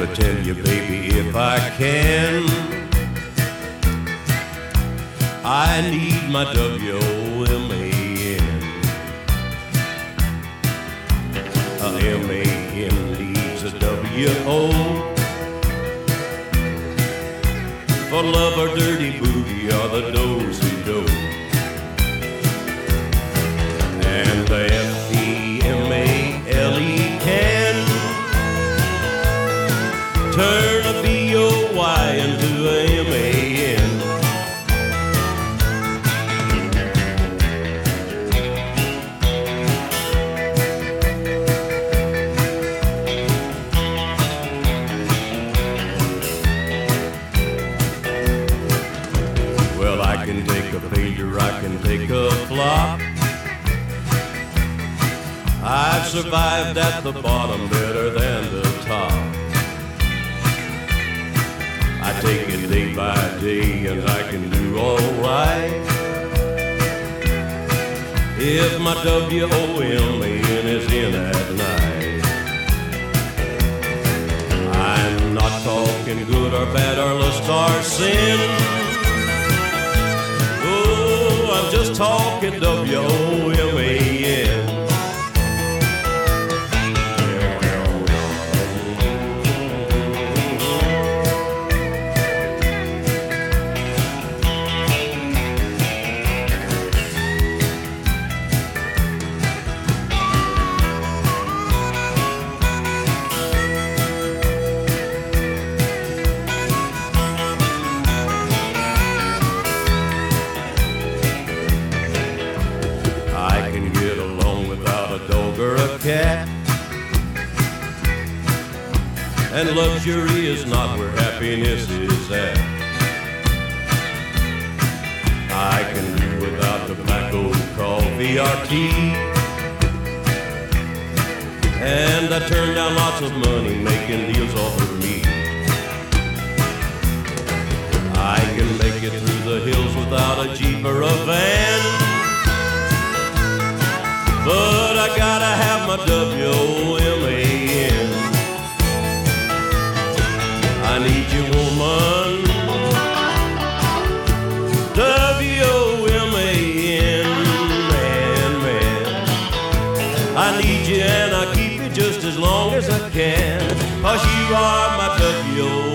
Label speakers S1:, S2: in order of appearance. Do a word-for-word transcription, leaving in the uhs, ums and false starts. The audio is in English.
S1: never tell you, baby, if I can. I need my W O M A N. A M A N needs a W O for love or dirty booty or the does who do. And the F E M A L E can turn a B O Y into a M A N. Well, I can take a failure, I can take a flop. I've survived at the bottom better than the top. I take it day by day and I can do all right if my W O M A N is in at night. I'm not talking good or bad or lust or sin. Oh, I'm just talking W O M A N. Cat. And luxury is not where happiness is at. I can do without tobacco, coffee, or tea. And I turn down lots of money making deals over me. I can make it through the hills without a Jeep or a van. But I gotta have my W O M A N. I need you, woman. W O M A N, man, man. I need you and I keep you just as long as I can. 'Cause you are my W O M A N.